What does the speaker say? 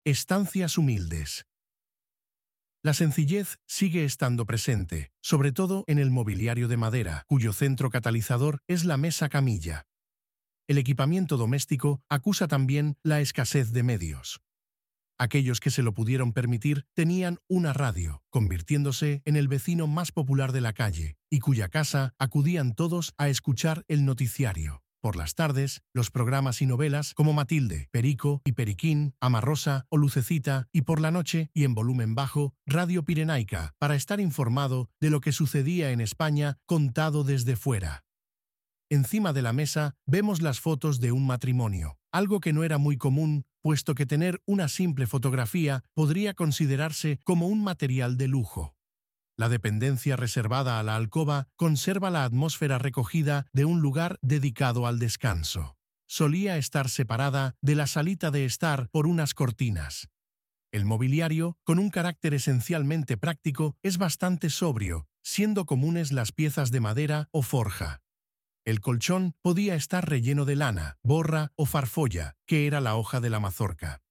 Estancias humildes. La sencillez sigue estando presente, sobre todo en el mobiliario de madera, cuyo centro catalizador es la mesa camilla. El equipamiento doméstico acusa también la escasez de medios. Aquellos que se lo pudieron permitir tenían una radio, convirtiéndose en el vecino más popular de la calle, y cuya casa acudían todos a escuchar el noticiario. Por las tardes, los programas y novelas como Matilde, Perico y Periquín, Amarrosa o Lucecita, y por la noche, y en volumen bajo, Radio Pirenaica, para estar informado de lo que sucedía en España contado desde fuera. Encima de la mesa vemos las fotos de un matrimonio, algo que no era muy común, puesto que tener una simple fotografía podría considerarse como un material de lujo. La dependencia reservada a la alcoba conserva la atmósfera recogida de un lugar dedicado al descanso. Solía estar separada de la salita de estar por unas cortinas. El mobiliario, con un carácter esencialmente práctico, es bastante sobrio, siendo comunes las piezas de madera o forja. El colchón podía estar relleno de lana, borra o farfolla, que era la hoja de la mazorca.